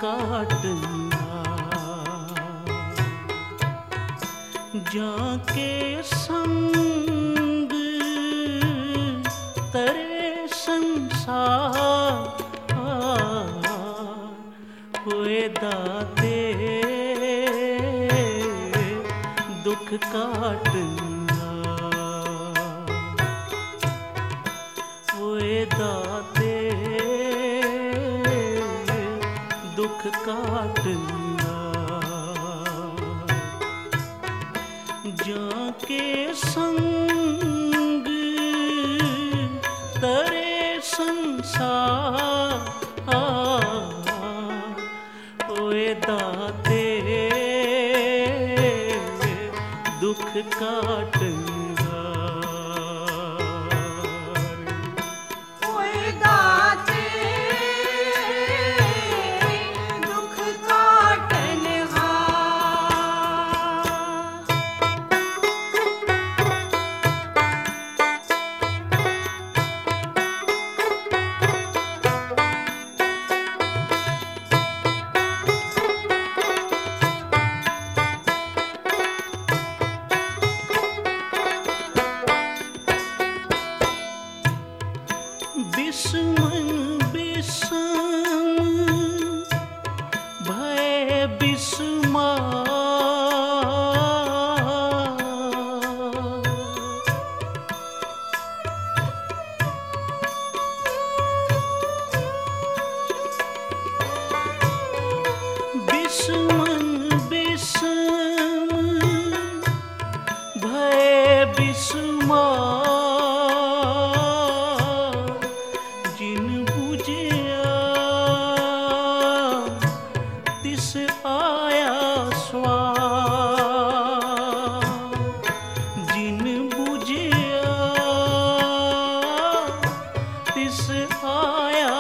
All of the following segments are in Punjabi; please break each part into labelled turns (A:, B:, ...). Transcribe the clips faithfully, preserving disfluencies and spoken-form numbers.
A: काटना, जाके संग तरे संसार हुए दाते दुख काटना, हुए दाते दुख काटना, जाके संग तरे संसार हुए दाते दुख काटना। बिस्मन बिषम भय बिस्मार, बिस्मन बिषम भय बिस्मार, आया स्वार, जिन बुझिया तिस आया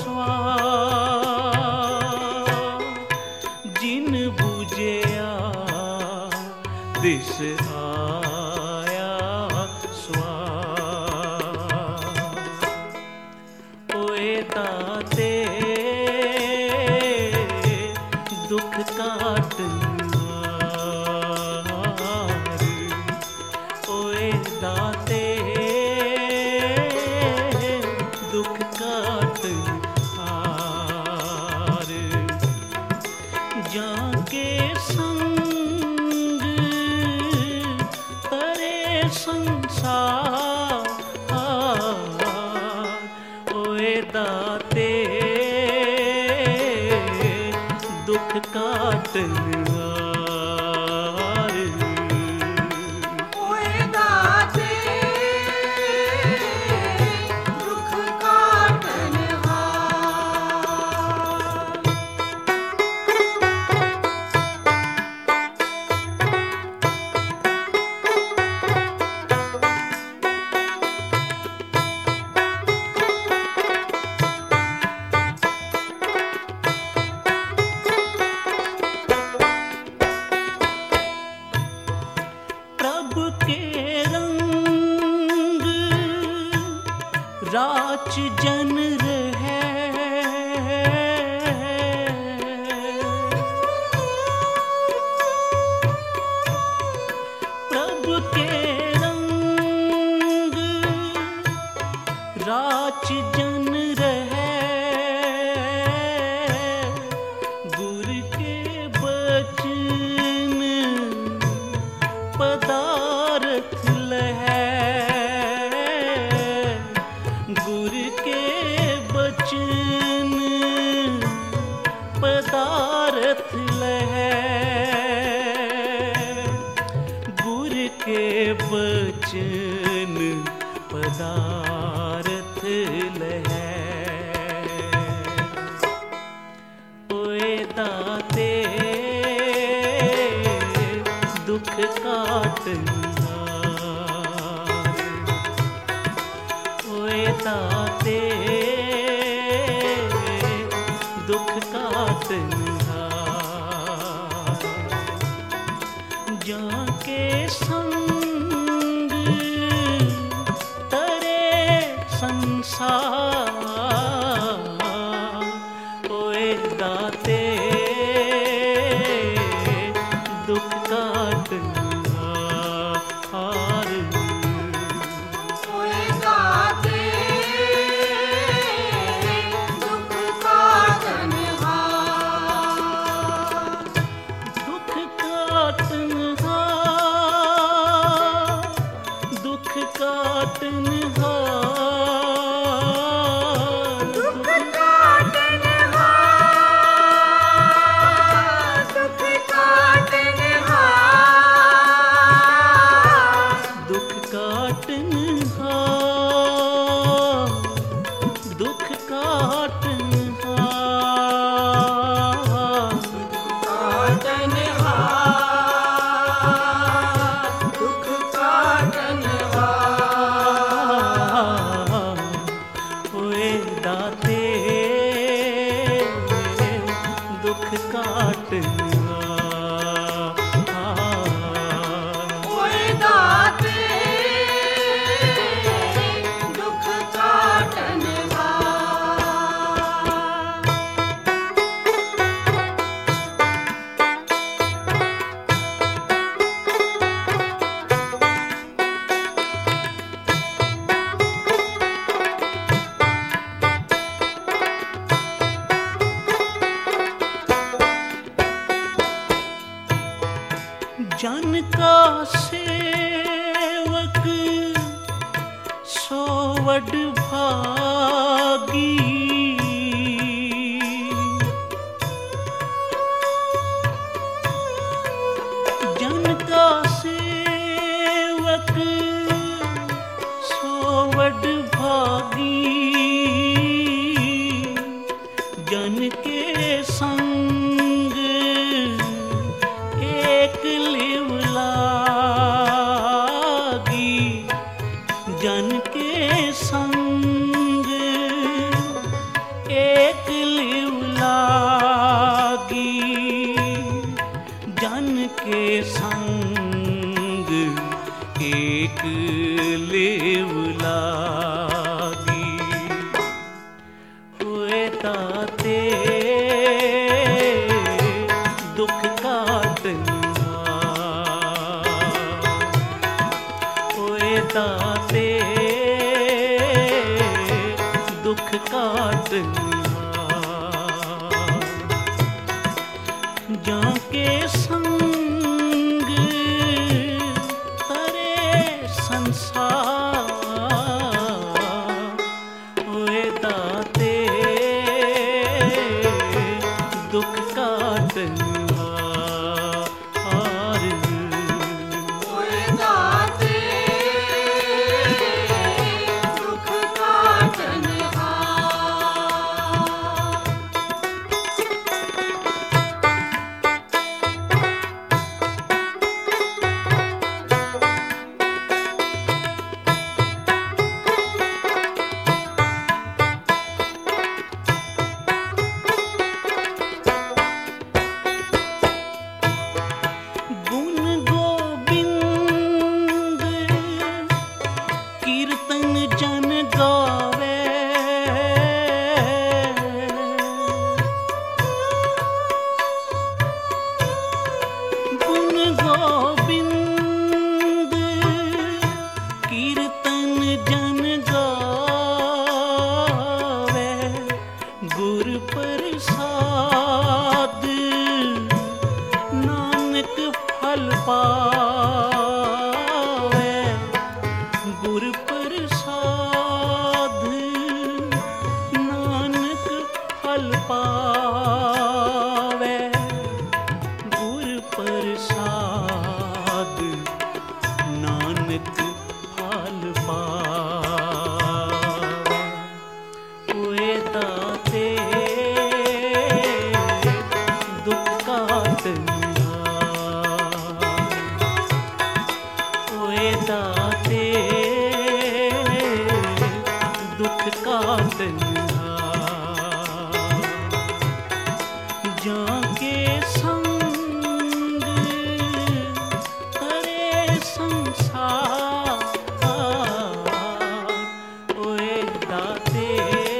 A: स्वार, जिन बुझिया तिस आया स्वार, ओए दाते दुख काटना, ओए दाते दुख काटना, जाके संग तरे संसार ओए दाते दुख काटना।
B: ओए दाते दुख काटना।
A: के रंग राच जन रहे, प्रभु के रंग राच जन रहे, गुर के बचन पदारथ लहै, गुर के बचन पदारथ लहै, गुर के बचन पदारथ लहै, ओए दाते दुख काटना, ओए दाते दुख काटना, जाके संग तरे संसार ओए दाते वडभागी जन का सेवक सो वडभागी जन के संग एक लिव लागी जन के संग एक लिव लागी जन के संग एक लिव लागी होए ताते दुख काटनिहार होए ताते दुख काटनिहार जाके संग तरे संसार होए ताते दुख काटनिहार
B: होए दाते दुख काटनिहार
A: गुण गोबिंद कीर्तन जन गावे गुण गोबिंद कीर्तन जन गावे गुर प्रसाद नानक फल पावे गुर प्रसाद नानक फल पावे गुर प्रसाद नानक फल पावे होए दाते दुख काटनिहार होए दाते दुख काटनिहार जाके संग तरे संसार होए दाते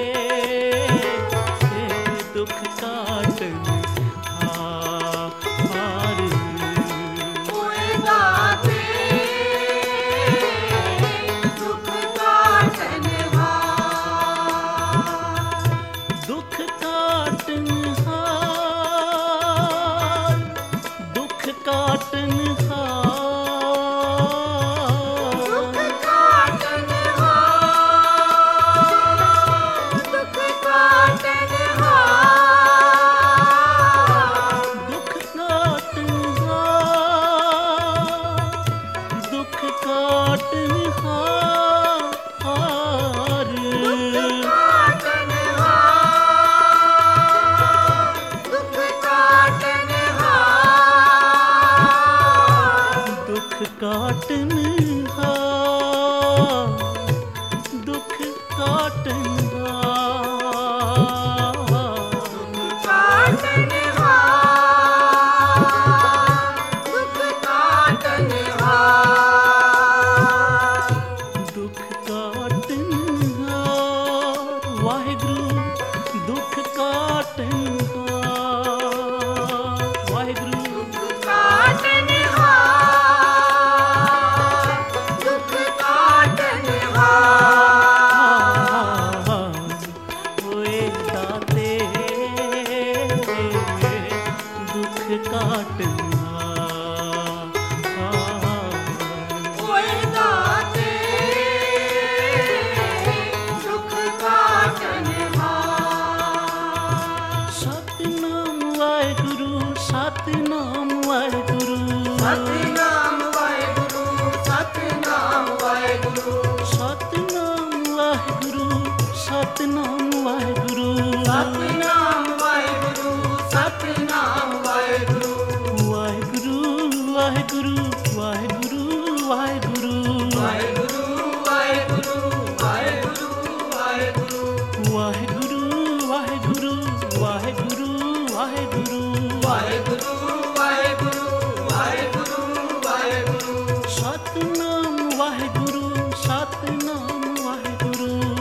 A: दुख काटनिहार
B: होए दाते दुख काटनिहार
A: दुख काटनिहार दुख काटनिहार
B: दुख काटनिहार दुख काटनिहार
A: दुख काटनिहार दुख काटनिहार
B: दुख काटनिहार
A: दुख काटनिहार दुख काटनिहार
B: दुख काटनिहार
A: दुख काटनिहार वाहिगुरु दुख काटनिहार वाहिगुरु
B: काटनिहार दुख काटनिहार
A: होए दाते दुख काटनिहार
B: होए दाते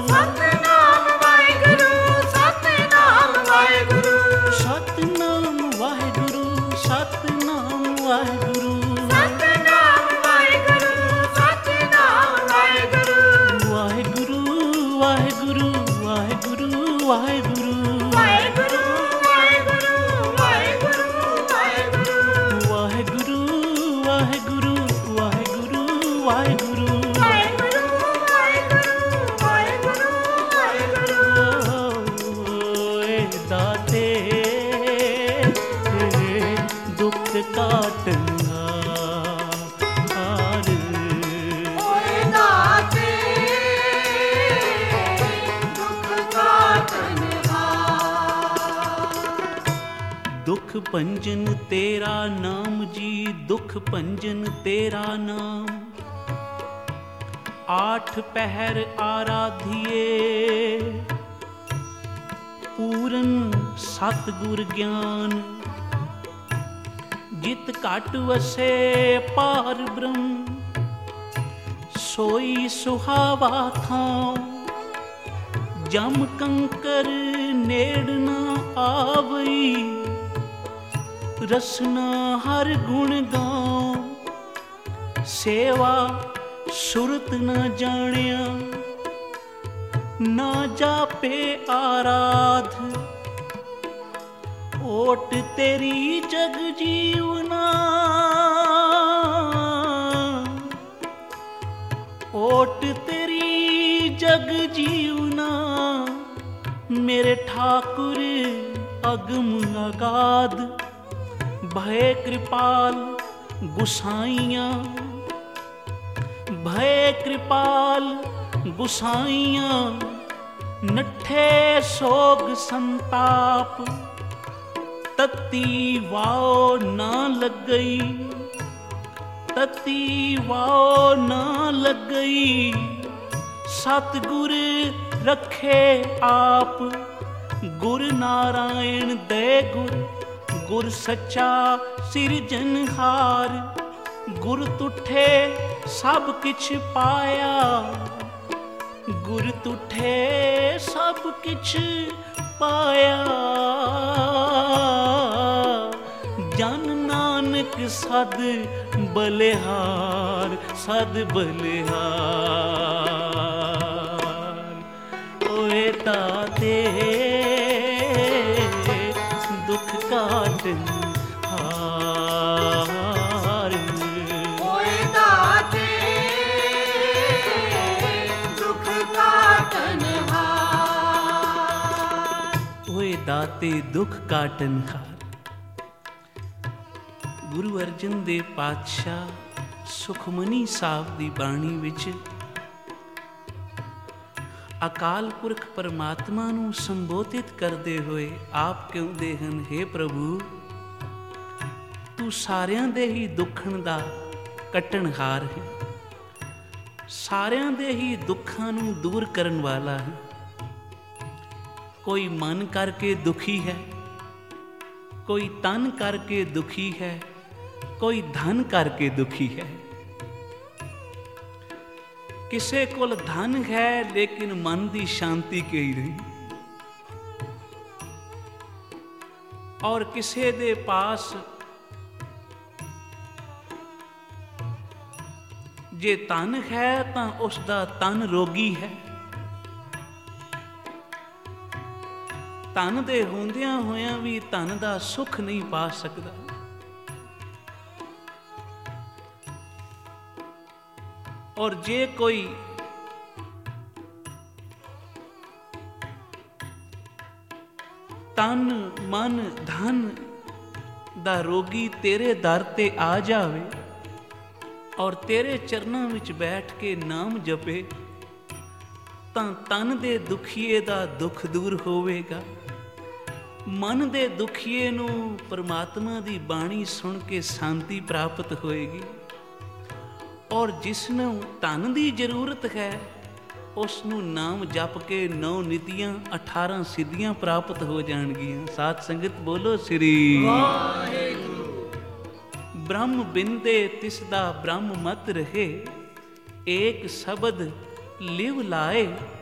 B: ਸਤਿਨਾਮ ਵਾਹਿਗੁਰੂ ਸਤਿਨਾਮ ਵਾਹਿਗੁਰੂ
A: ਸਤਨਾਮ ਵਾਹਿਗੁਰੂ ਸਤਨਾਮ ਵਾਹਿਗੁਰੂ
B: ਸਤਿਨਾਮ ਵਾਹਿਗੁਰੂ ਸਤਿਨਾਮ ਵਾਹਿਗੁਰੂ
A: ਵਾਹਿਗੁਰੂ ਵਾਹਿਗੁਰੂ ਵਾਹਿਗੁਰੂ ਵਾਹਿਗੁਰੂ
B: ਵਾਹਿਗੁਰੂ ਵਾਹਿਗੁਰੂ ਵਾਹਿਗੁਰੂ ਵਾਹਿਗੁਰੂ
A: ਵਾਹਿਗੁਰੂ ਵਾਹਿਗੁਰੂ ਵਾਹਿਗੁਰੂ ਵਾਹਿਗੁਰੂ
B: ਵਾਹਿਗੁਰੂ ਵਾਹਿਗੁਰੂ ਵਾਹਿਗੁਰੂ
A: ਓਏ ਦਾਤੇ ਦੁੱਖ ਕਾਟਨਹਾਰ
B: ਓਏ ਦਾਤੇ ਦੁੱਖ ਕਾਟਨਹਾਰ
A: ਦੁੱਖ ਭੰਜਨ ਤੇਰਾ ਨਾਮ ਜੀ ਦੁੱਖ ਭੰਜਨ ਤੇਰਾ ਨਾਮ ਆਠ ਪਹਿਰ ਆਰਾਧੀਏ ਪੂਰਨ ਸਤਿਗੁਰ ਗਿਆਨ ਜਿਤ ਘਟ ਵਸੇ ਪਾਰ ਬ੍ਰਹਮ ਸੋਈ ਸੁਹਾਵਾ ਥਾਂ ਜਮ ਕੰਕਰ ਨੇੜ ਨਾ ਆਵਈ ਰਸਨਾ ਹਰ ਗੁਣ ਗਾਉ ਸੇਵਾ ਸੁਰਤ ਨਾ ਜਾਣਿਆ ਨਾ ਜਾਪੇ ਆਰਾਧ ਓਟ ਤੇਰੀ ਜਗ ਜੀਵਨਾ ਓਟ ਤੇਰੀ ਜਗ ਜੀਵਨਾ ਮੇਰੇ ਠਾਕੁਰ ਅਗਮ ਅਗਾਧ ਭੈ ਕਿਰਪਾਲ ਗੁਸਾਈਆਂ ਭੈ ਕਿਰਪਾਲ ਗੁਸਾਈਆਂ ਨੱਠੇ ਸੋਗ ਸੰਤਾਪ ਤਤੀ ਵਾਓ ਨਾ ਲੱਗਈ ਤਤੀ ਵਾਓ ਨਾ ਲੱਗਈ ਸਤਿਗੁਰ ਰੱਖੇ ਆਪ ਗੁਰ ਨਾਰਾਇਣ ਦੇ ਗੁਰ ਗੁਰ ਸੱਚਾ ਸਿਰਜਨਹਾਰ ਗੁਰ ਤੁਠੇ ਸਭ ਕਿਛ ਪਾਇਆ ਗੁਰ ਤੁਠੇ ਸਭ ਕਿਛ ਪਾਇਆ ਜਨ ਨਾਨਕ ਸਦ ਬਲਿਹਾਰ ਸਦ ਬਲਿਹਾਰ ਓਏ ਤਾਤੇ ਦੁੱਖ ਕਾਟਨਹਾਰ
B: ਓਏ ਦਾਤੇ ਦੁੱਖ ਕਾਟਨਹਾਰ
A: ਓਏ ਦਾਤੇ ਦੁੱਖ ਕਾਟਨਹਾਰ ਗੁਰੂ ਅਰਜਨ ਦੇਵ ਪਾਤਸ਼ਾਹ ਸੁਖਮਨੀ ਸਾਹਿਬ ਦੀ ਬਾਣੀ ਵਿੱਚ ਅਕਾਲ ਪੁਰਖ ਪਰਮਾਤਮਾ ਨੂੰ ਸੰਬੋਧਿਤ ਕਰਦੇ ਹੋਏ ਆਪ ਕਹਿੰਦੇ ਹਨ, ਹੇ ਪ੍ਰਭੂ ਤੂੰ ਸਾਰਿਆਂ ਦੇ ਹੀ ਦੁੱਖਾਂ ਦਾ ਕੱਟਣਹਾਰ ਹੈ, ਸਾਰਿਆਂ ਦੇ ਹੀ ਦੁੱਖਾਂ ਨੂੰ ਦੂਰ ਕਰਨ ਵਾਲਾ ਹੈ। ਕੋਈ ਮਨ ਕਰਕੇ ਦੁਖੀ ਹੈ, ਕੋਈ ਤਨ ਕਰਕੇ ਦੁਖੀ ਹੈ, ਕੋਈ ਧਨ ਕਰਕੇ ਦੁਖੀ ਹੈ। ਕਿਸੇ ਕੋਲ ਧਨ ਹੈ ਲੇਕਿਨ ਮਨ ਦੀ ਸ਼ਾਂਤੀ ਕਹੀ ਨਹੀਂ, ਔਰ ਕਿਸੇ ਦੇ ਪਾਸ ਜੇ ਤਨ ਹੈ ਤਾਂ ਉਸ ਦਾ ਤਨ ਰੋਗੀ ਹੈ। ਤਨ ਦੇ ਹੁੰਦਿਆਂ ਹੋਇਆਂ ਵੀ ਤਨ ਦਾ ਸੁੱਖ ਨਹੀਂ ਪਾ ਸਕਦਾ। ਔਰ ਜੇ ਕੋਈ ਤਨ ਮਨ ਧਨ ਦਾ ਰੋਗੀ ਤੇਰੇ ਦਰ ਤੇ ਆ ਜਾਵੇ ਔਰ ਤੇਰੇ ਚਰਨਾਂ ਵਿੱਚ ਬੈਠ ਕੇ ਨਾਮ ਜਪੇ ਤਾਂ ਤਨ ਦੇ ਦੁਖੀਏ ਦਾ ਦੁੱਖ ਦੂਰ ਹੋਵੇਗਾ, ਮਨ ਦੇ ਦੁਖੀਏ ਨੂੰ ਪਰਮਾਤਮਾ ਦੀ ਬਾਣੀ ਸੁਣ ਕੇ ਸ਼ਾਂਤੀ ਪ੍ਰਾਪਤ ਹੋਏਗੀ। ਔਰ ਜਿਸ ਨੂੰ ਧਨ ਦੀ ਜ਼ਰੂਰਤ ਹੈ ਉਸ ਨੂੰ ਨਾਮ ਜਪ ਕੇ ਨੌ ਨਿਤੀਆਂ ਅਠਾਰਾਂ ਸਿੱਧੀਆਂ ਪ੍ਰਾਪਤ ਹੋ ਜਾਣਗੀਆਂ। ਸਾਧ ਸੰਗਤ ਬੋਲੋ ਸ੍ਰੀ ਵਾਹਿਗੁਰੂ। ਬ੍ਰਹਮ ਬਿੰਦੇ ਤਿਸ ਦਾ ਬ੍ਰਹਮ ਮਤ ਰਹੇ, ਏਕ ਸ਼ਬਦ ਲਿਵ ਲਾਏ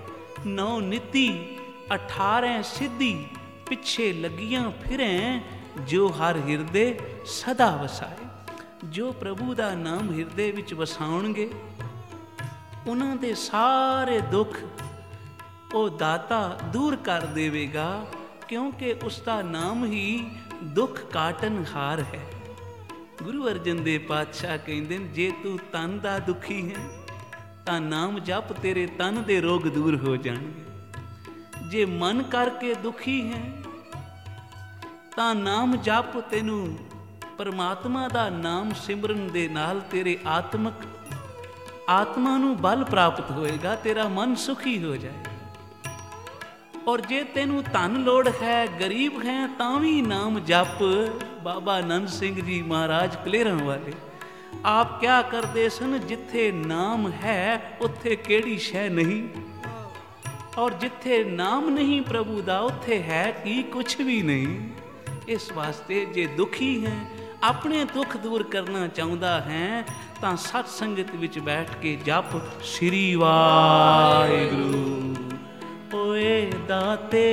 A: ਨੌ ਨਿਤੀ ਅਠਾਰਹ ਸਿੱਧੀ ਪਿੱਛੇ ਲੱਗੀਆਂ ਫਿਰੈਂ, ਜੋ ਹਰ ਹਿਰਦੇ ਸਦਾ ਵਸਾਏ। ਜੋ ਪ੍ਰਭੂ ਦਾ ਨਾਮ ਹਿਰਦੇ ਵਿੱਚ ਵਸਾਉਣਗੇ, ਉਹਨਾਂ ਦੇ ਸਾਰੇ ਦੁੱਖ ਉਹ ਦਾਤਾ ਦੂਰ ਕਰ ਦੇਵੇਗਾ, ਕਿਉਂਕਿ ਉਸ ਦਾ ਨਾਮ ਹੀ ਦੁੱਖ ਕਾਟਨਹਾਰ ਹੈ। ਗੁਰੂ ਅਰਜਨ ਦੇਵ ਪਾਤਸ਼ਾਹ ਕਹਿੰਦੇ ਨੇ, ਜੇ ਤੂੰ ਤਨ ਦਾ ਦੁਖੀ ਹੈ ਤਾਂ ਨਾਮ ਜਪ, ਤੇਰੇ ਤਨ ਦੇ ਰੋਗ ਦੂਰ ਹੋ ਜਾਣਗੇ। ਜੇ ਮਨ ਕਰਕੇ ਦੁਖੀ ਹੈ ਤਾਂ ਨਾਮ ਜਪ, ਤੈਨੂੰ ਪਰਮਾਤਮਾ ਦਾ ਨਾਮ ਸਿਮਰਨ ਦੇ ਨਾਲ ਤੇਰੇ ਆਤਮਕ ਆਤਮਾ ਨੂੰ ਬਲ ਪ੍ਰਾਪਤ ਹੋਏਗਾ, ਤੇਰਾ ਮਨ ਸੁਖੀ ਹੋ ਜਾਏਗਾ। ਔਰ ਜੇ ਤੈਨੂੰ ਧਨ ਲੋੜ ਹੈ, ਗਰੀਬ ਹੈ, ਤਾਂ ਵੀ ਨਾਮ ਜਪ। ਬਾਬਾ ਆਨੰਦ ਸਿੰਘ ਜੀ ਮਹਾਰਾਜ ਕਲੇਰਾਂ ਵਾਲੇ ਆਪ ਕਿਆ ਕਰਦੇ ਸਨ, ਜਿੱਥੇ ਨਾਮ ਹੈ ਉੱਥੇ ਕਿਹੜੀ ਸ਼ੈ ਨਹੀਂ, ਔਰ ਜਿੱਥੇ ਨਾਮ ਨਹੀਂ ਪ੍ਰਭੂ ਦਾ, ਉੱਥੇ ਹੈ ਕੀ ਕੁਛ ਵੀ ਨਹੀਂ। ਇਸ ਵਾਸਤੇ ਜੇ ਦੁਖੀ ਹੈ, ਆਪਣੇ ਦੁੱਖ ਦੂਰ ਕਰਨਾ ਚਾਹੁੰਦਾ ਹੈ, ਤਾਂ ਸਤ ਸੰਗਤ ਵਿੱਚ ਬੈਠ ਕੇ ਜਪ ਸ੍ਰੀ ਵਾਹਿਗੁਰੂ। ਓਏ ਦਾਤੇ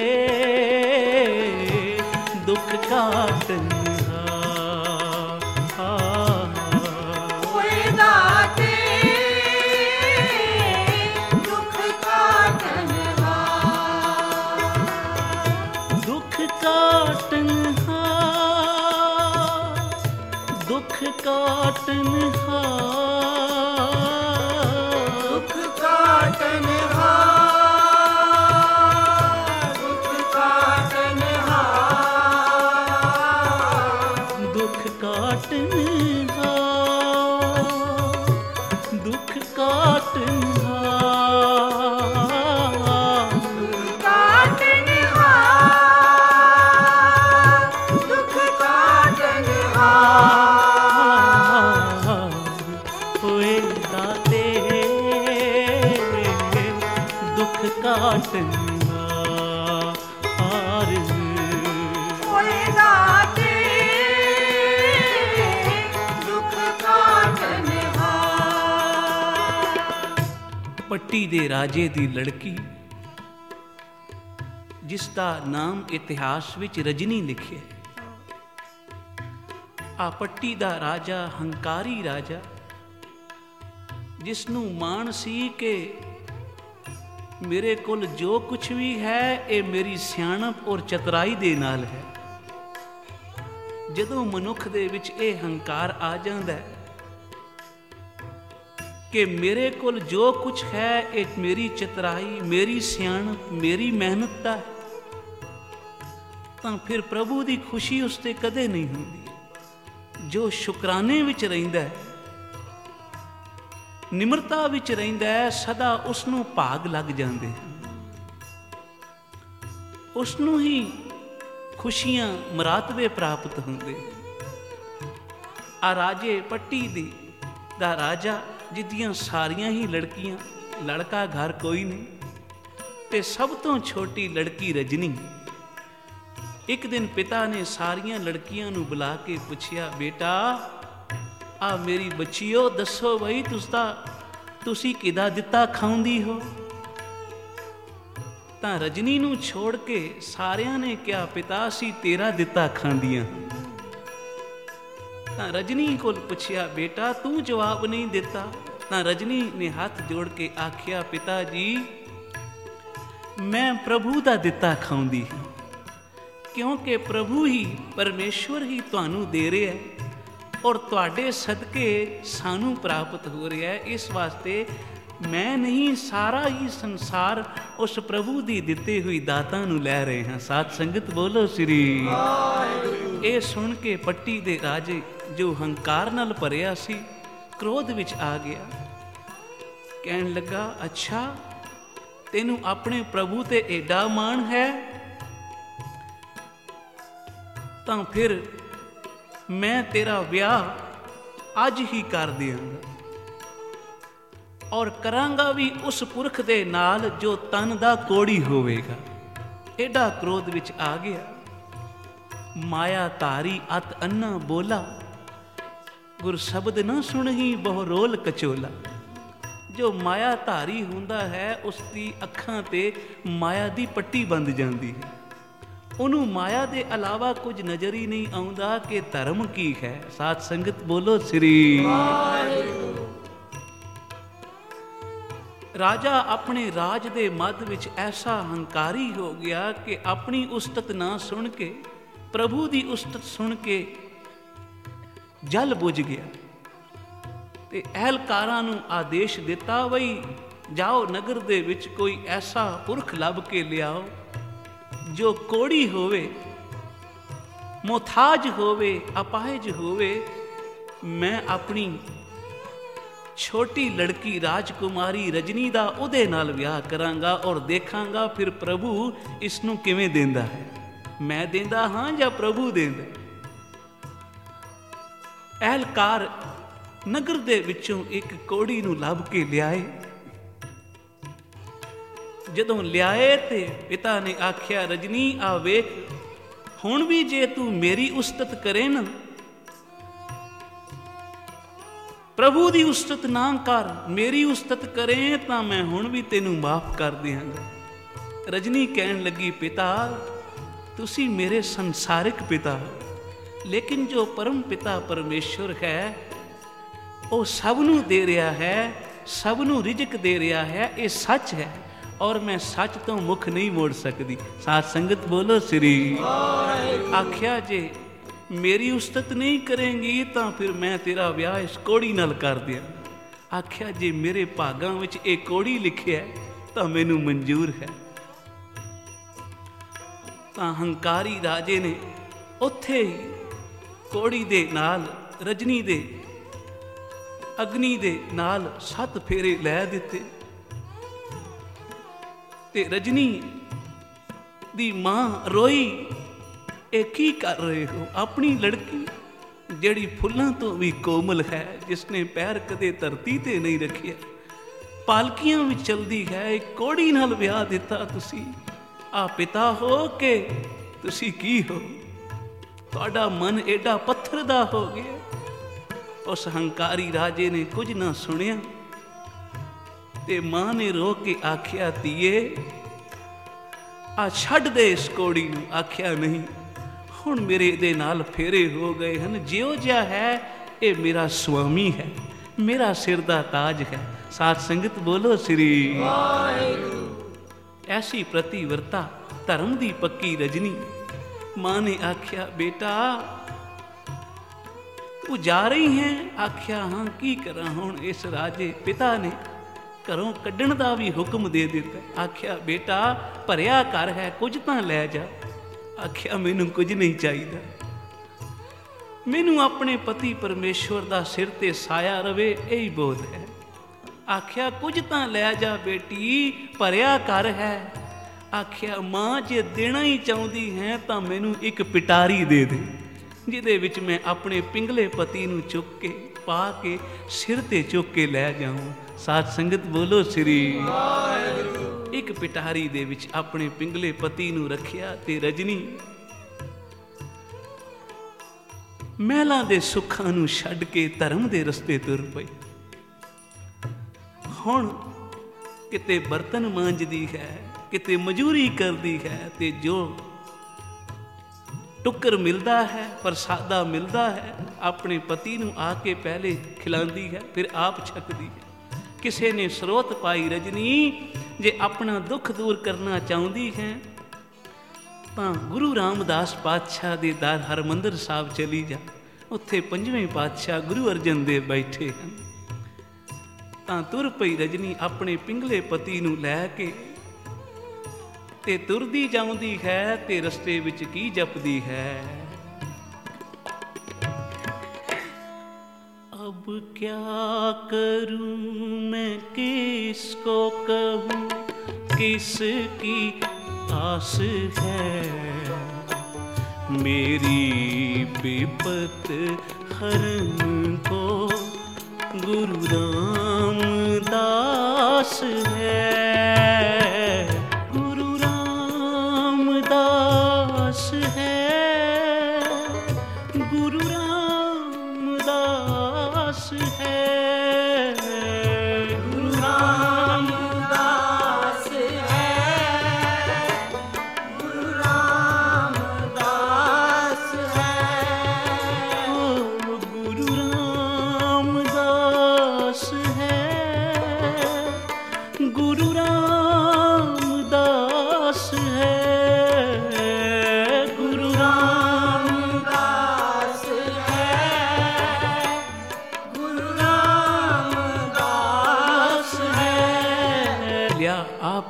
A: ਦੁੱਖ ਕਾਟਨਹਾਰ,
B: ਓਏ ਦਾਤੇ ਦੁੱਖ ਕਾਟਨਹਾਰ,
A: ਦੁੱਖ ਕਾਟਨਹਾਰ, ਦੁੱਖ ਕਾਟਨਹਾਰ,
B: ਦੁੱਖ ਕਾਟਨਹਾਰ,
A: ਦੁੱਖ ਕਾਟਨਹਾਰ,
B: ਦੁੱਖ ਕਾਟਨਹਾਰ,
A: ਓਏ ਦਾਤੇ ਦੁੱਖ ਕਾਟਨਹਾਰ,
B: ਓਏ ਦਾਤੇ ਦੁੱਖ ਕਾਟਨਹਾਰ।
A: ਪੱਟੀ ਦੇ ਰਾਜੇ ਦੀ ਲੜਕੀ, ਜਿਸ ਦਾ ਨਾਮ ਇਤਿਹਾਸ ਵਿੱਚ ਰਜਨੀ ਲਿਖਿਆ। ਆ ਪੱਟੀ ਦਾ ਰਾਜਾ ਹੰਕਾਰੀ ਰਾਜਾ, ਜਿਸ ਨੂੰ ਮਾਣ ਸੀ ਕਿ ਮੇਰੇ ਕੋਲ ਜੋ ਕੁਛ ਵੀ ਹੈ ਇਹ ਮੇਰੀ ਸਿਆਣਪ ਔਰ ਚਤੁਰਾਈ ਦੇ ਨਾਲ ਹੈ। ਜਦੋਂ ਮਨੁੱਖ ਦੇ ਵਿੱਚ ਇਹ ਹੰਕਾਰ ਆ ਜਾਂਦਾ ਹੈ ਕਿ ਮੇਰੇ ਕੋਲ ਜੋ ਕੁਛ ਹੈ ਇਹ ਮੇਰੀ ਚਤੁਰਾਈ, ਮੇਰੀ ਸਿਆਣਪ, ਮੇਰੀ ਮਿਹਨਤ ਦਾ ਹੈ, ਤਾਂ ਫਿਰ ਪ੍ਰਭੂ ਦੀ ਖੁਸ਼ੀ ਉਸ ਤੇ ਕਦੇ ਨਹੀਂ ਹੁੰਦੀ। ਜੋ ਸ਼ੁਕਰਾਨੇ ਵਿੱਚ ਰਹਿੰਦਾ ਹੈ, ਨਿਮਰਤਾ ਵਿੱਚ ਰਹਿੰਦਾ ਹੈ, ਸਦਾ ਉਸ ਨੂੰ ਭਾਗ ਲੱਗ ਜਾਂਦੇ ਹਨ। ਉਸ ਨੂੰ ਹੀ ਖੁਸ਼ੀਆਂ ਮਰਾਤਬੇ ਪ੍ਰਾਪਤ ਹੁੰਦੇ। ਆ ਰਾਜੇ ਪੱਟੀ ਦੀ ਦਾ ਰਾਜਾ, ਜਿਹਦੀਆਂ ਸਾਰੀਆਂ ਹੀ ਲੜਕੀਆਂ, ਲੜਕਾ ਘਰ ਕੋਈ ਨਹੀਂ, ਤੇ ਸਭ ਤੋਂ ਛੋਟੀ ਲੜਕੀ ਰਜਨੀ। ਇੱਕ ਦਿਨ ਪਿਤਾ ਨੇ ਸਾਰੀਆਂ ਲੜਕੀਆਂ ਨੂੰ ਬੁਲਾ ਕੇ ਪੁੱਛਿਆ, ਬੇਟਾ ਆ ਮੇਰੀ ਬੱਚੀਓ, ਦੱਸੋ ਬਈ ਤੁਸੀਂ ਤੁਸੀਂ ਕਿਹਦਾ ਦਿੱਤਾ ਖਾਉਂਦੀ ਹੋ? ਤਾਂ ਰਜਨੀ ਨੂੰ ਛੋੜ ਕੇ ਸਾਰਿਆਂ ਨੇ ਕਿਹਾ, ਪਿਤਾ ਅਸੀਂ ਤੇਰਾ ਦਿੱਤਾ ਖਾਂਦੀਆਂ। ਤਾਂ ਰਜਨੀ ਕੋਲ ਪੁੱਛਿਆ, ਬੇਟਾ ਤੂੰ ਜਵਾਬ ਨਹੀਂ ਦਿੱਤਾ। ਤਾਂ ਰਜਨੀ ਨੇ ਹੱਥ ਜੋੜ ਕੇ ਆਖਿਆ, ਪਿਤਾ ਜੀ ਮੈਂ ਪ੍ਰਭੂ ਦਾ ਦਿੱਤਾ ਖਾਉਂਦੀ ਹਾਂ, ਕਿਉਂਕਿ ਪ੍ਰਭੂ ਹੀ, ਪਰਮੇਸ਼ਵਰ ਹੀ ਤੁਹਾਨੂੰ ਦੇ ਰਿਹਾ ਹੈ ਔਰ ਤੁਹਾਡੇ ਸਦਕੇ ਸਾਨੂੰ ਪ੍ਰਾਪਤ ਹੋ ਰਿਹਾ ਹੈ। ਇਸ ਵਾਸਤੇ ਮੈਂ ਨਹੀਂ, ਸਾਰਾ ਹੀ ਸੰਸਾਰ ਉਸ ਪ੍ਰਭੂ ਦੀ ਦਿੱਤੀ ਹੋਈ ਦਾਤਾਂ ਨੂੰ ਲੈ ਰਹੇ ਹਾਂ। ਸਾਧ ਸੰਗਤ ਬੋਲੋ ਸ੍ਰੀ ਵਾਹਿਗੁਰੂ। ਇਹ ਸੁਣ ਕੇ ਪੱਟੀ ਦੇ ਰਾਜੇ, ਜੋ ਹੰਕਾਰ ਨਾਲ ਭਰਿਆ ਸੀ, ਕ੍ਰੋਧ ਵਿੱਚ ਆ ਗਿਆ। ਕਹਿਣ ਲੱਗਾ, ਅੱਛਾ ਤੈਨੂੰ ਆਪਣੇ ਪ੍ਰਭੂ ਤੇ ਏਡਾ ਮਾਣ ਹੈ, ਤਾਂ ਫਿਰ ਮੈਂ ਤੇਰਾ ਵਿਆਹ ਅੱਜ ਹੀ ਕਰ ਦਿਆਂਗਾ, ਔਰ ਕਰਾਂਗਾ ਵੀ ਉਸ ਪੁਰਖ ਦੇ ਨਾਲ ਜੋ ਤਨ ਦਾ ਕੋੜੀ ਹੋਵੇਗਾ। ਏਡਾ ਕ੍ਰੋਧ ਵਿੱਚ ਆ ਗਿਆ। ਮਾਇਆ ਧਾਰੀ ਅਤ ਅੰਨਾ ਬੋਲਾ, ਗੁਰ ਸ਼ਬਦ ਨਾ ਸੁਣਹੀ ਬਹੁ ਰੋਲ ਕਚੋਲਾ। ਜੋ ਮਾਇਆ ਧਾਰੀ ਹੁੰਦਾ ਹੈ ਉਸ ਦੀ ਅੱਖਾਂ ਤੇ ਮਾਇਆ ਦੀ ਪੱਟੀ ਬੰਦ ਜਾਂਦੀ ਹੈ। ਉਹਨੂੰ ਮਾਇਆ ਦੇ ਇਲਾਵਾ ਕੁਝ ਨਜ਼ਰ ਹੀ ਨਹੀਂ ਆਉਂਦਾ ਕਿ ਧਰਮ ਕੀ ਹੈ। ਸਾਧ ਸੰਗਤ ਬੋਲੋ ਸ੍ਰੀ ਵਾਹਿਗੁਰੂ। ਰਾਜਾ ਆਪਣੇ ਰਾਜ ਦੇ ਮੱਧ ਵਿੱਚ ਐਸਾ ਹੰਕਾਰੀ ਹੋ ਗਿਆ ਕਿ ਆਪਣੀ ਉਸਤਤ ਨਾ ਸੁਣ ਕੇ, ਪ੍ਰਭੂ ਦੀ ਉਸਤਤ ਸੁਣ ਕੇ ਜਲ ਬੁਝ ਗਿਆ ਤੇ ਅਹਿਲਕਾਰਾਂ ਨੂੰ ਆਦੇਸ਼ ਦਿੱਤਾ, ਬਈ ਜਾਓ ਨਗਰ ਦੇ ਵਿੱਚ ਕੋਈ ਐਸਾ ਪੁਰਖ ਲੱਭ ਕੇ ਲਿਆਓ ਜੋ ਕੋੜੀ ਹੋਵੇ, ਮੁਹਤਾਜ ਹੋਵੇ, ਅਪਾਹਿਜ ਹੋਵੇ। ਮੈਂ ਆਪਣੀ ਛੋਟੀ ਲੜਕੀ ਰਾਜਕੁਮਾਰੀ ਰਜਨੀ ਦਾ ਉਹਦੇ ਨਾਲ ਵਿਆਹ ਕਰਾਂਗਾ ਔਰ ਦੇਖਾਂਗਾ ਫਿਰ ਪ੍ਰਭੂ ਇਸ ਨੂੰ ਕਿਵੇਂ ਦਿੰਦਾ ਹੈ, ਮੈਂ ਦਿੰਦਾ ਹਾਂ ਜਾਂ ਪ੍ਰਭੂ ਦਿੰਦਾ। ਅਹਿਲਕਾਰ ਨਗਰ ਦੇ ਵਿੱਚੋਂ ਇੱਕ ਕੋੜੀ ਨੂੰ ਲੱਭ ਕੇ ਲਿਆਏ। ਜਦੋਂ ਲਿਆਏ ਤੇ ਪਿਤਾ ਨੇ ਆਖਿਆ, ਰਜਨੀ ਆ ਵੇਖ, ਹੁਣ ਵੀ ਜੇ ਤੂੰ ਮੇਰੀ ਉਸਤਤ ਕਰੇ ਨਾ, ਪ੍ਰਭੂ ਦੀ ਉਸਤਤ ਨਾ ਕਰ, ਮੇਰੀ ਉਸਤਤ ਕਰੇ ਤਾਂ ਮੈਂ ਹੁਣ ਵੀ ਤੈਨੂੰ ਮਾਫ ਕਰ ਦਿਆਂਗਾ। ਰਜਨੀ ਕਹਿਣ ਲੱਗੀ, ਪਿਤਾ ਤੁਸੀਂ ਮੇਰੇ ਸੰਸਾਰਿਕ ਪਿਤਾ ਹੋ, ਲੇਕਿਨ ਜੋ ਪਰਮ ਪਿਤਾ ਪਰਮੇਸ਼ਵਰ ਹੈ ਉਹ ਸਭ ਨੂੰ ਦੇ ਰਿਹਾ ਹੈ, ਸਭ ਨੂੰ ਰਿਜ਼ਕ ਦੇ ਰਿਹਾ ਹੈ, ਇਹ ਸੱਚ ਹੈ ਔਰ ਮੈਂ ਸੱਚ ਤੋਂ ਮੁਖ ਨਹੀਂ ਮੋੜ ਸਕਦੀ। ਸਾਧ ਸੰਗਤ ਬੋਲੋ ਸ੍ਰੀ ਵਾਹਿਗੁਰੂ। ਆਖਿਆ ਜੇ ਮੇਰੀ ਉਸਤਤ ਨਹੀਂ ਕਰੇਂਗੀ ਤਾਂ ਫਿਰ ਮੈਂ ਤੇਰਾ ਵਿਆਹ ਇਸ ਕੋੜੀ ਨਾਲ ਕਰ ਦਿਆਂ। ਆਖਿਆ ਜੇ ਮੇਰੇ ਭਾਗਾਂ ਵਿੱਚ ਇਹ ਕੋੜੀ ਲਿਖਿਆ ਤਾਂ ਮੈਨੂੰ ਮਨਜ਼ੂਰ ਹੈ। ਤਾਂ ਹੰਕਾਰੀ ਰਾਜੇ ਨੇ ਉੱਥੇ ਹੀ ਕੋੜੀ ਦੇ ਨਾਲ, ਰਜਨੀ ਦੇ ਅਗਨੀ ਦੇ ਨਾਲ ਸੱਤ ਫੇਰੇ ਲੈ ਦਿੱਤੇ ਤੇ ਰਜਨੀ ਦੀ ਮਾਂ ਰੋਈ, ਇਹ ਕੀ ਕਰ ਰਹੇ ਹੋ? ਆਪਣੀ ਲੜਕੀ ਜਿਹੜੀ ਫੁੱਲਾਂ ਤੋਂ ਵੀ ਕੋਮਲ ਹੈ, ਜਿਸਨੇ ਪੈਰ ਕਦੇ ਧਰਤੀ ਤੇ ਨਹੀਂ ਰੱਖਿਆ, ਪਾਲਕੀਆਂ ਵਿੱਚ ਚਲਦੀ ਹੈ, ਇੱਕ ਕੋੜੀ ਨਾਲ ਵਿਆਹ ਦਿੱਤਾ ਤੁਸੀਂ। ਆ ਪਿਤਾ ਹੋ ਕੇ ਤੁਸੀਂ ਕੀ ਹੋ? ਤੁਹਾਡਾ ਮਨ ਏਡਾ ਪੱਥਰ ਦਾ ਹੋ ਗਿਆ। ਉਸ ਹੰਕਾਰੀ ਰਾਜੇ ਨੇ ਕੁਝ ਨਾ ਸੁਣਿਆ ਤੇ ਮਾਂ ਨੇ ਰੋ ਕੇ ਆਖਿਆ, ਧੀਏ ਆ ਛੱਡ ਦੇ ਇਸ ਕੋੜੀ ਨੂੰ। ਆਖਿਆ ਨਹੀਂ, ਹੁਣ ਮੇਰੇ ਇਹਦੇ ਨਾਲ ਫੇਰੇ ਹੋ ਗਏ ਹਨ, ਜਿਉ ਜਿਹਾ ਹੈ ਇਹ ਮੇਰਾ ਸੁਆਮੀ ਹੈ, ਮੇਰਾ ਸਿਰ ਦਾ ਤਾਜ ਹੈ। ਸਾਧ ਸੰਗਤ ਬੋਲੋ ਸ੍ਰੀ ਵਾਹਿਗੁਰੂ। ਐਸੀ ਪ੍ਰਤੀਵਰਤਾ, ਧਰਮ ਦੀ ਪੱਕੀ ਰਜਨੀ। ਮਾਂ ਨੇ ਆਖਿਆ, ਬੇਟਾ ਤੂੰ ਜਾ ਰਹੀ ਹੈ? ਆਖਿਆ ਹਾਂ, ਕੀ ਕਰਾਂ ਹੁਣ? ਇਸ ਰਾਜੇ ਪਿਤਾ ਨੇ ਘਰੋਂ ਕੱਢਣ ਦਾ ਵੀ ਹੁਕਮ ਦੇ ਦਿੱਤਾ। ਆਖਿਆ ਬੇਟਾ ਭਰਿਆ ਘਰ ਹੈ, ਕੁਝ ਤਾਂ ਲੈ ਜਾ। ਆਖਿਆ ਮੈਨੂੰ ਕੁਝ ਨਹੀਂ ਚਾਹੀਦਾ, ਮੈਨੂੰ ਆਪਣੇ ਪਤੀ ਪਰਮੇਸ਼ਵਰ ਦਾ ਸਿਰ ਤੇ ਸਾਇਆ ਰਵੇ, ਇਹੀ ਬਹੁਤ ਹੈ। ਆਖਿਆ ਕੁਝ ਤਾਂ ਲੈ ਜਾ ਬੇਟੀ, ਭਰਿਆ ਘਰ ਹੈ। ਆਖਿਆ ਮਾਂ ਜੇ ਦੇਣਾ ਹੀ ਚਾਹੁੰਦੀ ਹੈ ਤਾਂ ਮੈਨੂੰ ਇੱਕ ਪਿਟਾਰੀ ਦੇ ਦੇ, ਜਿਹਦੇ ਵਿੱਚ ਮੈਂ ਆਪਣੇ ਪਿੰਗਲੇ ਪਤੀ ਨੂੰ ਚੁੱਕ ਕੇ ਪਾ ਕੇ ਸਿਰ ਤੇ ਚੁੱਕ ਕੇ ਲੈ ਜਾਵਾਂ। ਸਾਧ ਸੰਗਤ ਬੋਲੋ ਸ੍ਰੀ ਵਾਹਿਗੁਰੂ। ਇੱਕ ਪਿਟਾਰੀ ਦੇ ਵਿੱਚ ਆਪਣੇ ਪਿੰਗਲੇ ਪਤੀ ਨੂੰ ਰੱਖਿਆ ਤੇ ਰਜਨੀ ਮਹਿਲਾਂ ਦੇ ਸੁੱਖਾਂ ਨੂੰ ਛੱਡ ਕੇ ਧਰਮ ਦੇ ਰਸਤੇ ਤੁਰ ਪਈ। ਹੁਣ ਕਿਤੇ ਬਰਤਨ ਮਾਂਜਦੀ ਹੈ, ਕਿਤੇ ਮਜ਼ਦੂਰੀ ਕਰਦੀ ਹੈ ਤੇ ਜੋ ਟੁੱਕਰ ਮਿਲਦਾ ਹੈ, ਪ੍ਰਸਾਦਾ ਮਿਲਦਾ ਹੈ, ਆਪਣੇ ਪਤੀ ਨੂੰ ਆ ਕੇ ਪਹਿਲੇ ਖਿਲਾਉਂਦੀ ਹੈ, ਫਿਰ ਆਪ ਛਕਦੀ ਹੈ। ਕਿਸੇ ਨੇ ਸਰੋਤ ਪਾਈ, ਰਜਨੀ ਜੇ ਆਪਣਾ ਦੁੱਖ ਦੂਰ ਕਰਨਾ ਚਾਹੁੰਦੀ ਹੈ ਤਾਂ ਗੁਰੂ ਰਾਮਦਾਸ ਪਾਤਸ਼ਾਹ ਦੇ ਦਰ ਹਰਮੰਦਰ ਸਾਹਿਬ ਚਲੀ ਜਾ, ਉੱਥੇ ਪੰਜਵੇਂ ਪਾਤਸ਼ਾਹ ਗੁਰੂ ਅਰਜਨ ਦੇਵ ਬੈਠੇ ਹਨ। ਤਾਂ ਤੁਰ ਪਈ ਰਜਨੀ ਆਪਣੇ ਪਿੰਗਲੇ ਪਤੀ ਨੂੰ ਲੈ ਕੇ ਤੇ ਤੁਰਦੀ ਜਾਂਦੀ ਹੈ ਤੇ ਰਸਤੇ ਵਿੱਚ ਕੀ ਜਪਦੀ ਹੈ? अब क्या करूं मैं, किसको कहूं, किसकी आस है, मेरी विपत हरन को गुरु रामदास है, गुरु रामदास है, गुरु रामदास है, गुरु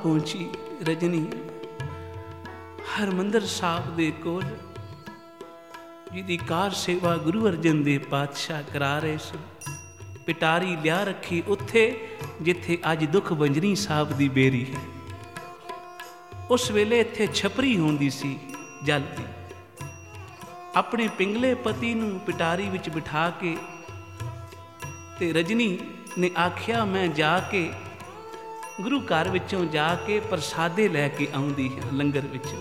A: ਪਹੁੰਚੀ ਰਜਨੀ ਹਰਮੰਦਰ ਸਾਹਿਬ ਦੇ ਕੋਲ, ਜਿਹਦੀ ਕਾਰ ਸੇਵਾ ਗੁਰੂ ਅਰਜਨ ਦੇਵ ਪਾਤਸ਼ਾਹ ਕਰਾ ਰਹੇ ਸੀ। ਪਿਟਾਰੀ ਲਿਆ ਰੱਖੀ ਉੱਥੇ ਜਿੱਥੇ ਅੱਜ ਦੁੱਖ ਬੰਜਨੀ ਸਾਹਿਬ ਦੀ ਬੇਰੀ ਹੈ। ਉਸ ਵੇਲੇ ਇੱਥੇ ਛਪਰੀ ਹੁੰਦੀ ਸੀ ਜਲ ਦੀ। ਆਪਣੇ ਪਿੰਗਲੇ ਪਤੀ ਨੂੰ ਪਿਟਾਰੀ ਵਿੱਚ ਬਿਠਾ ਕੇ ਤੇ ਰਜਨੀ ਨੇ ਆਖਿਆ, ਮੈਂ ਜਾ ਕੇ ਗੁਰੂ ਘਰ ਵਿੱਚੋਂ ਜਾ ਕੇ ਪ੍ਰਸਾਦੇ ਲੈ ਕੇ ਆਉਂਦੀ ਹਾਂ ਲੰਗਰ ਵਿੱਚੋਂ।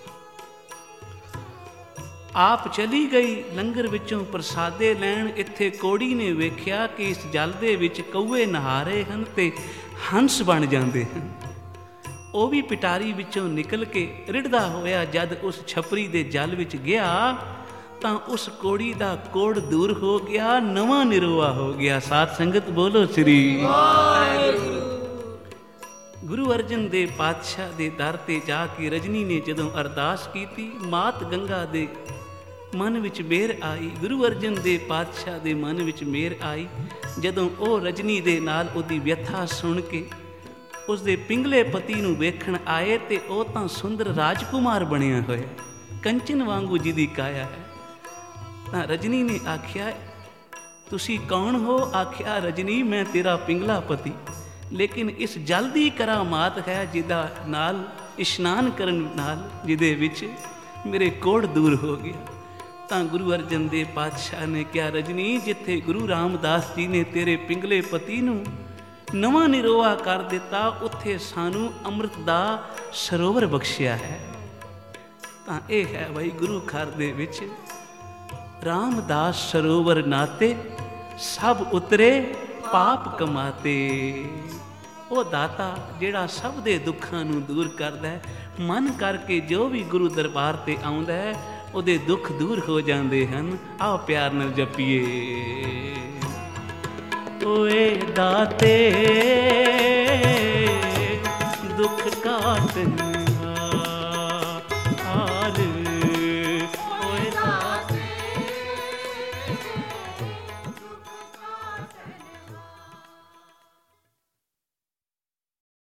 A: ਆਪ ਚਲੀ ਗਈ ਲੰਗਰ ਵਿੱਚੋਂ ਪ੍ਰਸਾਦੇ ਲੈਣ। ਇੱਥੇ ਕੋੜੀ ਨੇ ਵੇਖਿਆ ਕਿ ਇਸ ਜਲ ਦੇ ਵਿੱਚ ਕਊਏ ਨਹਾ ਰਹੇ ਹਨ ਤੇ ਹੰਸ ਬਣ ਜਾਂਦੇ ਹਨ। ਉਹ ਵੀ ਪਿਟਾਰੀ ਵਿੱਚੋਂ ਨਿਕਲ ਕੇ ਰਿੜਦਾ ਹੋਇਆ ਜਦ ਉਸ ਛਪਰੀ ਦੇ ਜਲ ਵਿੱਚ ਗਿਆ ਤਾਂ ਉਸ ਕੋੜੀ ਦਾ ਕੋੜ ਦੂਰ ਹੋ ਗਿਆ, ਨਵਾਂ ਨਿਰੋਆ ਹੋ ਗਿਆ। ਸਾਧ ਸੰਗਤ ਬੋਲੋ ਸ੍ਰੀ ਵਾਹਿਗੁਰੂ। ਗੁਰੂ ਅਰਜਨ ਦੇਵ ਪਾਤਸ਼ਾਹ ਦੇ ਦਰ ਤੇ ਜਾ ਕੇ ਰਜਨੀ ਨੇ ਜਦੋਂ ਅਰਦਾਸ ਕੀਤੀ, ਮਾਤ ਗੰਗਾ ਦੇ ਮਨ ਵਿੱਚ ਮਿਹਰ ਆਈ। ਗੁਰੂ ਅਰਜਨ ਦੇਵ ਪਾਤਸ਼ਾਹ ਦੇ ਮਨ ਵਿੱਚ ਮਿਹਰ ਆਈ ਜਦੋਂ ਉਹ ਰਜਨੀ ਦੇ ਨਾਲ ਉਹਦੀ ਵਿਅਥਾ ਸੁਣ ਕੇ ਉਸਦੇ ਪਿੰਗਲੇ ਪਤੀ ਨੂੰ ਵੇਖਣ ਆਏ ਤੇ ਉਹ ਤਾਂ ਸੁੰਦਰ ਰਾਜਕੁਮਾਰ ਬਣਿਆ ਹੋਇਆ, ਕੰਚਨ ਵਾਂਗੂ ਜਿਹਦੀ ਕਾਇਆ ਹੈ। ਤਾਂ ਰਜਨੀ ਨੇ ਆਖਿਆ, ਤੁਸੀਂ ਕੌਣ ਹੋ? ਆਖਿਆ, ਰਜਨੀ ਮੈਂ ਤੇਰਾ ਪਿੰਗਲਾ ਪਤੀ, ਲੇਕਿਨ ਇਸ ਜਲ ਦੀ ਕਰਾਮਾਤ ਹੈ ਜਿਹਦਾ ਨਾਲ ਇਸ਼ਨਾਨ ਕਰਨ ਨਾਲ ਜਿਹਦੇ ਵਿੱਚ ਮੇਰੇ ਕੋੜ ਦੂਰ ਹੋ ਗਿਆ। ਤਾਂ ਗੁਰੂ ਅਰਜਨ ਦੇਵ ਪਾਤਸ਼ਾਹ ਨੇ ਕਿਹਾ, ਰਜਨੀ ਜਿੱਥੇ ਗੁਰੂ ਰਾਮਦਾਸ ਜੀ ਨੇ ਤੇਰੇ ਪਿੰਗਲੇ ਪਤੀ ਨੂੰ ਨਵਾਂ ਨਿਰੋਆ ਕਰ ਦਿੱਤਾ, ਉੱਥੇ ਸਾਨੂੰ ਅੰਮ੍ਰਿਤ ਦਾ ਸਰੋਵਰ ਬਖਸ਼ਿਆ ਹੈ। ਤਾਂ ਇਹ ਹੈ ਬਈ ਗੁਰੂ ਘਰ ਦੇ ਵਿੱਚ ਰਾਮਦਾਸ ਸਰੋਵਰ ਨਾਤੇ ਸਭ ਉਤਰੇ ਪਾਪ ਕਮਾਤੇ। ਉਹ ਦਾਤਾ ਜਿਹੜਾ ਸਭ ਦੇ ਦੁੱਖਾਂ ਨੂੰ ਦੂਰ ਕਰਦਾ ਹੈ, ਮਨ ਕਰਕੇ ਜੋ ਵੀ ਗੁਰੂ ਦਰਬਾਰ ਤੇ ਆਉਂਦਾ ਹੈ ਉਹਦੇ ਦੁੱਖ ਦੂਰ ਹੋ ਜਾਂਦੇ ਹਨ। ਆਓ ਪਿਆਰ ਨਾਲ ਜਪੀਏ, ਓਏ ਦਾਤੇ ਦੁੱਖ ਕਾਟ